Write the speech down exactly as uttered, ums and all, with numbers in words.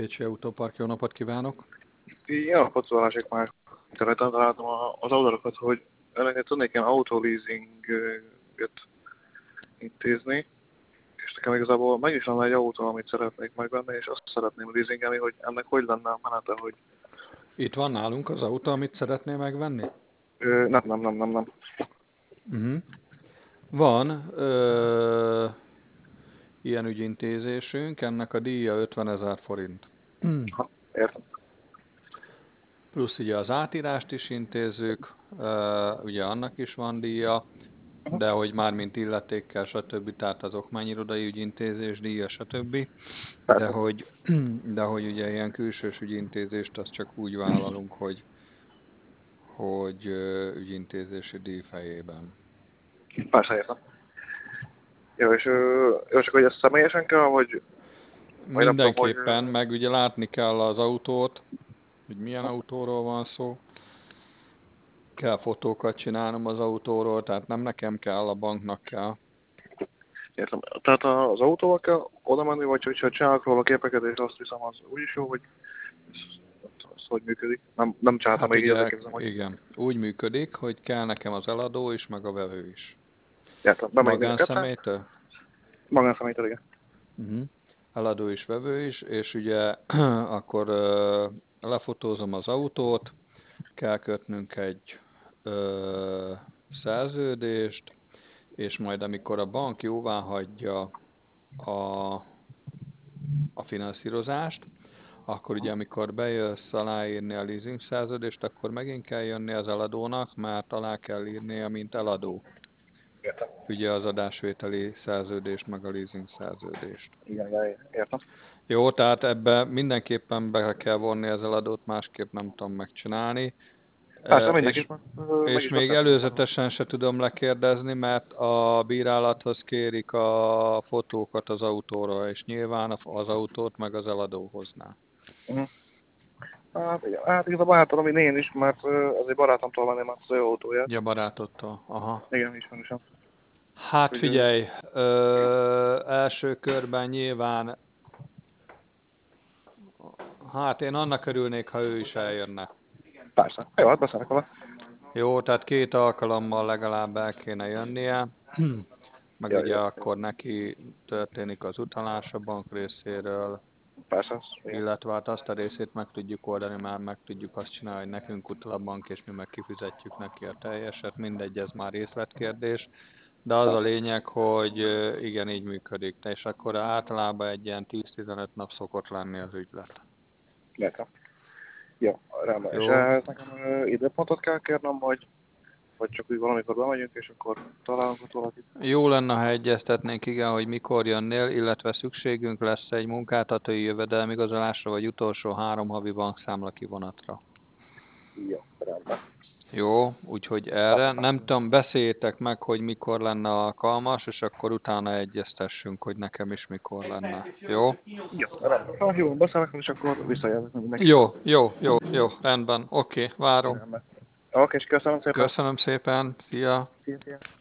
Pécsi Autópark, jó napot kívánok! Jó napot, Szolásik már interneten találtam az oldalakat, hogy ellenére tudnék ilyen autoleasinget intézni, és nekem igazából meg is lenne egy autó, amit szeretnék megvenni, és azt szeretném leasingelni, hogy ennek hogy lenne a menete, hogy... Itt van nálunk az autó, amit szeretnél megvenni? Ö, nem, nem, nem, nem, nem. Uh-huh. Van ö, ilyen ügyintézésünk, ennek a díja ötvenezer forint. Ha, értem. Plusz ugye az átírást is intézzük, ö, ugye annak is van díja, de hogy már mint illetékkel, stb. Tehát az okmányirodai ügyintézés díja, stb. De hogy, de hogy ugye ilyen külsős ügyintézést azt csak úgy vállalunk, hogy, hogy ö, ügyintézési díj fejében. Persze, értem. Jó, és ö, jó, csak hogy ez személyesen kell, vagy... vagy nem tudom, hogy... Mindenképpen, meg ugye látni kell az autót, hogy milyen autóról van szó. Kell fotókat csinálnom az autóról, tehát nem nekem kell, a banknak kell. Értem. Tehát az autóval kell oda menni, vagy hogyha csinálok róla képeket, és azt hiszem, az úgyis jó, hogy ez, ez hogy működik. Nem, nem csináltam Hát még így, ugye, ezek hogy... igen, úgy működik, hogy kell nekem az eladó is, meg a vevő is. Értem. Bemegy mind a ketten. Magánszemélytől? Magánszemélytől, igen. Uh-huh. Eladó is, vevő is, és ugye akkor uh, lefotózom az autót, kell kötnünk egy uh, szerződést, és majd amikor a bank jóvá hagyja a, a finanszírozást, akkor ugye amikor bejössz aláírni a leasing szerződést, akkor megint kell jönni az eladónak, mert alá kell írnia, mint eladó. Értem. Ugye az adásvételi szerződést, meg a leasing szerződést. Igen, igen, értem. Jó, tehát ebbe mindenképpen be kell vonni az eladót, másképp nem tudom megcsinálni. Persze, És, mindenképpen. Meg és is még beszéltem. előzetesen se tudom lekérdezni, mert a bírálathoz kérik a fotókat az autóról, és nyilván az autót meg az eladó hozná. Uh-huh. Hát igen, hát igazából hát tudom, hogy én is, mert az egy barátomtól venném az ő autóját. Ja, barátodtól. Aha. Igen, ismerősen. Hát Úgy, figyelj, ö, első körben nyilván, hát én annak örülnék, ha ő is eljönne. Persze. Jó, hát beszélnek vele. Jó, tehát két alkalommal legalább el kéne jönnie, meg Ja, ugye jó. akkor neki történik az utalás a bank részéről, Persze, igen. illetve hát azt a részét meg tudjuk oldani, már meg tudjuk azt csinálni, hogy nekünk utal a bank, és mi meg kifizetjük neki a teljeset, mindegy, ez már részletkérdés. De az a lényeg, hogy igen, így működik. És akkor általában egy ilyen tíz-tizenöt nap szokott lenni az ügylet. Értem. Jó, rendben. Jó. És ehhez nekem uh, időpontot kell kérnem, vagy, vagy csak úgy valamikor bemegyünk, és akkor találunk ott valakit? Jó lenne, ha egyeztetnénk, igen, hogy mikor jönnél, illetve szükségünk lesz egy munkáltatói jövedelmigazolásra, vagy utolsó három havi bankszámla kivonatra. Jó, rendben. Jó, úgyhogy erre nem tudom, beszéljétek meg, hogy mikor lenne alkalmas, és akkor utána egyeztessünk, hogy nekem is mikor lenne. Jó? Jó, rendben. Ha jó, beszélnek, és akkor visszajövök mindenki. Jó, jó, jó, jó, rendben. Oké, várom. Rendben. Oké, és köszönöm szépen. Köszönöm szépen, szia! Szia, szia.